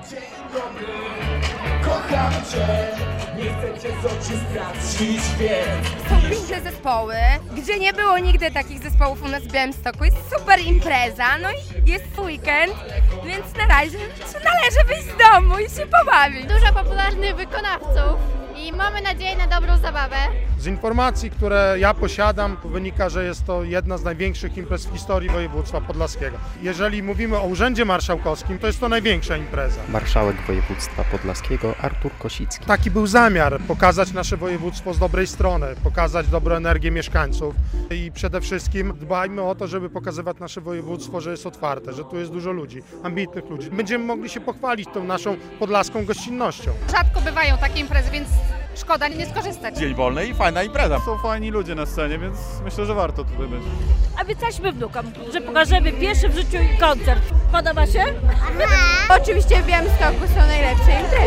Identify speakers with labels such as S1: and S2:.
S1: Kocham cię, nie chcę cię z oczu stracić, więc
S2: Są piękne zespoły, gdzie nie było nigdy takich zespołów u nas w Białymstoku. Jest super impreza, no i jest weekend, więc na razie należy wyjść z domu i się pobawić.
S3: Dużo popularnych wykonawców i mamy nadzieję na dobrą zabawę.
S4: Z informacji, które ja posiadam, wynika, że jest to jedna z największych imprez w historii województwa podlaskiego. Jeżeli mówimy o Urzędzie Marszałkowskim, to jest to największa impreza.
S5: Marszałek województwa podlaskiego Artur Kosicki.
S4: Taki był zamiar, pokazać nasze województwo z dobrej strony, pokazać dobrą energię mieszkańców i przede wszystkim dbajmy o to, żeby pokazywać nasze województwo, że jest otwarte, że tu jest dużo ludzi, ambitnych ludzi. Będziemy mogli się pochwalić tą naszą podlaską gościnnością.
S6: Rzadko bywają takie imprezy, więc szkoda nie skorzystać.
S7: Dzień wolny i fajna impreza.
S8: Są fajni ludzie na scenie, więc myślę, że warto tutaj być.
S9: Obiecaliśmy wnukom, że pokażemy pierwszy w życiu koncert. Podoba się?
S2: Oczywiście w Białymstoku są najlepsze imprezy.